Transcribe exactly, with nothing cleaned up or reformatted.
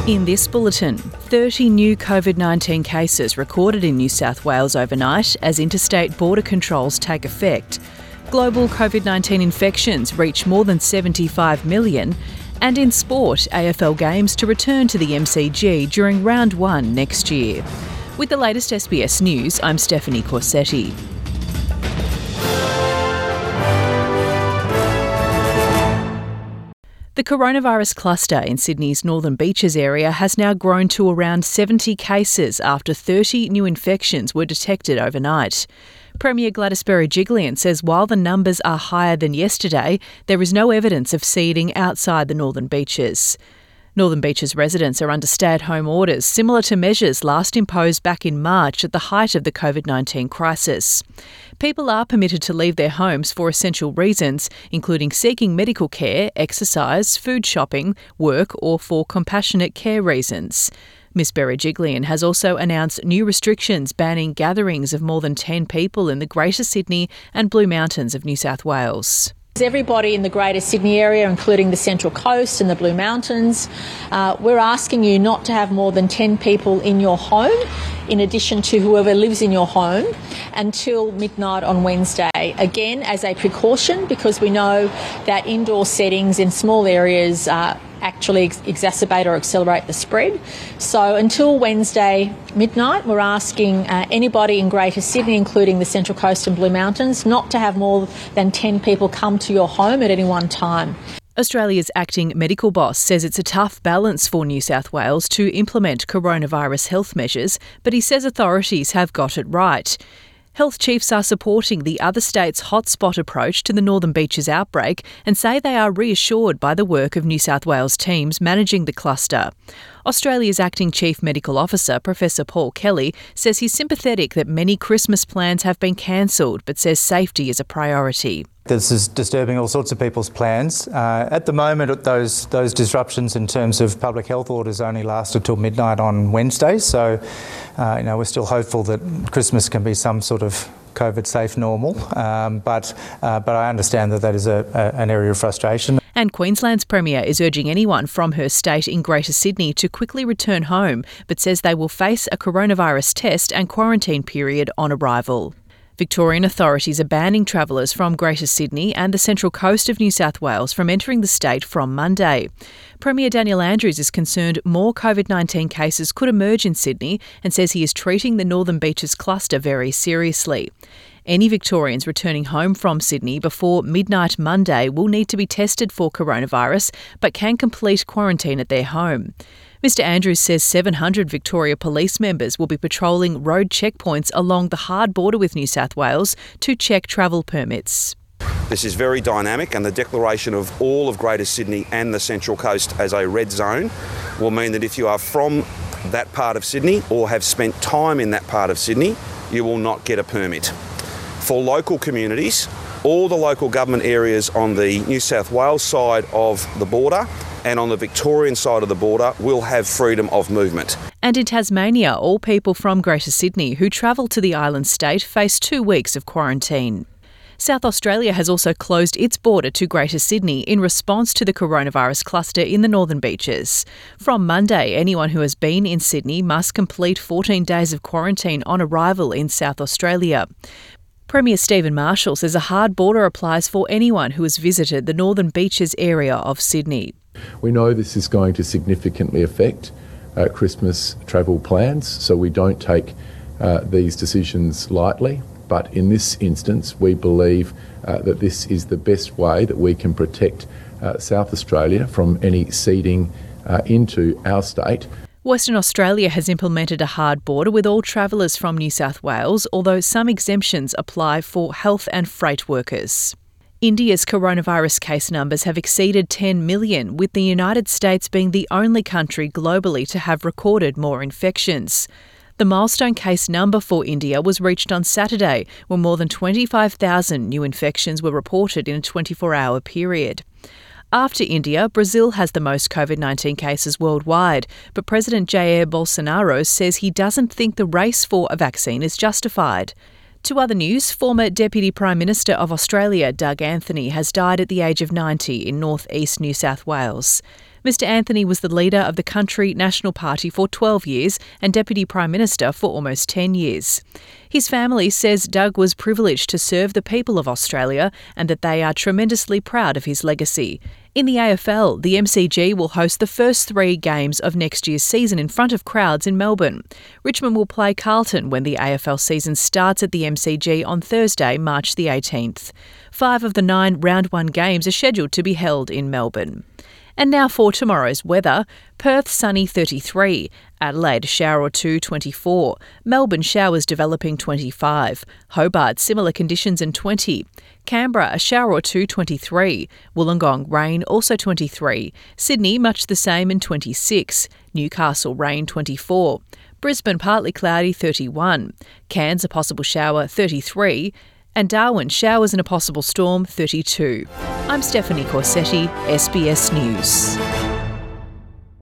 In this bulletin, thirty new COVID nineteen cases recorded in New South Wales overnight as interstate border controls take effect. Global COVID nineteen infections reach more than seventy-five million. And in sport, A F L games to return to the M C G during round one next year. With the latest S B S News, I'm Stephanie Corsetti. The coronavirus cluster in Sydney's Northern Beaches area has now grown to around seventy cases after thirty new infections were detected overnight. Premier Gladys Berejiklian says while the numbers are higher than yesterday, there is no evidence of seeding outside the Northern Beaches. Northern Beaches residents are under stay-at-home orders similar to measures last imposed back in March at the height of the COVID nineteen crisis. People are permitted to leave their homes for essential reasons, including seeking medical care, exercise, food shopping, work or for compassionate care reasons. Miz Berejiklian has also announced new restrictions banning gatherings of more than ten people in the Greater Sydney and Blue Mountains of New South Wales. Everybody in the Greater Sydney area, including the Central Coast and the Blue Mountains, uh, we're asking you not to have more than ten people in your home, in addition to whoever lives in your home, until midnight on Wednesday. Again, as a precaution, because we know that indoor settings in small areas uh, actually ex- exacerbate or accelerate the spread. So until Wednesday midnight, we're asking uh, anybody in Greater Sydney, including the Central Coast and Blue Mountains, not to have more than ten people come to your home at any one time. Australia's acting medical boss says it's a tough balance for New South Wales to implement coronavirus health measures, but he says authorities have got it right. Health chiefs are supporting the other states' hotspot approach to the Northern Beaches outbreak and say they are reassured by the work of New South Wales teams managing the cluster. Australia's acting Chief Medical Officer, Professor Paul Kelly, says he's sympathetic that many Christmas plans have been cancelled, but says safety is a priority. This is disturbing all sorts of people's plans. Uh, at the moment, those those disruptions in terms of public health orders only lasted till midnight on Wednesday. So, uh, you know, we're still hopeful that Christmas can be some sort of COVID-safe normal. Um, but uh, but I understand that that is a, a, an area of frustration. And Queensland's Premier is urging anyone from her state in Greater Sydney to quickly return home, but says they will face a coronavirus test and quarantine period on arrival. Victorian authorities are banning travellers from Greater Sydney and the Central Coast of New South Wales from entering the state from Monday. Premier Daniel Andrews is concerned more COVID nineteen cases could emerge in Sydney and says he is treating the Northern Beaches cluster very seriously. Any Victorians returning home from Sydney before midnight Monday will need to be tested for coronavirus but can complete quarantine at their home. Mister Andrews says seven hundred Victoria Police members will be patrolling road checkpoints along the hard border with New South Wales to check travel permits. This is very dynamic, and the declaration of all of Greater Sydney and the Central Coast as a red zone will mean that if you are from that part of Sydney or have spent time in that part of Sydney, you will not get a permit. For local communities, all the local government areas on the New South Wales side of the border and on the Victorian side of the border will have freedom of movement. And in Tasmania, all people from Greater Sydney who travel to the island state face two weeks of quarantine. South Australia has also closed its border to Greater Sydney in response to the coronavirus cluster in the Northern Beaches. From Monday, anyone who has been in Sydney must complete fourteen days of quarantine on arrival in South Australia. Premier Stephen Marshall says a hard border applies for anyone who has visited the Northern Beaches area of Sydney. We know this is going to significantly affect uh, Christmas travel plans, so we don't take uh, these decisions lightly. But in this instance, we believe uh, that this is the best way that we can protect uh, South Australia from any seeding uh, into our state. Western Australia has implemented a hard border with all travellers from New South Wales, although some exemptions apply for health and freight workers. India's coronavirus case numbers have exceeded ten million, with the United States being the only country globally to have recorded more infections. The milestone case number for India was reached on Saturday, when more than twenty-five thousand new infections were reported in a twenty-four hour period. After India, Brazil has the most COVID nineteen cases worldwide, but President Jair Bolsonaro says he doesn't think the race for a vaccine is justified. To other news, former Deputy Prime Minister of Australia, Doug Anthony, has died at the age of ninety in north-east New South Wales. Mister Anthony was the leader of the Country National Party for twelve years and Deputy Prime Minister for almost ten years. His family says Doug was privileged to serve the people of Australia and that they are tremendously proud of his legacy. In the A F L, the M C G will host the first three games of next year's season in front of crowds in Melbourne. Richmond will play Carlton when the A F L season starts at the M C G on Thursday, March the eighteenth. Five of the nine round one games are scheduled to be held in Melbourne. And now for tomorrow's weather. Perth sunny thirty-three, Adelaide shower or two twenty-four, Melbourne showers developing twenty-five, Hobart similar conditions and twenty, Canberra a shower or two twenty-three, Wollongong rain also twenty-three, Sydney much the same and twenty-six, Newcastle rain twenty-four, Brisbane partly cloudy thirty-one, Cairns a possible shower thirty-three, and Darwin showers and a possible storm thirty-two. I'm Stephanie Corsetti, S B S News.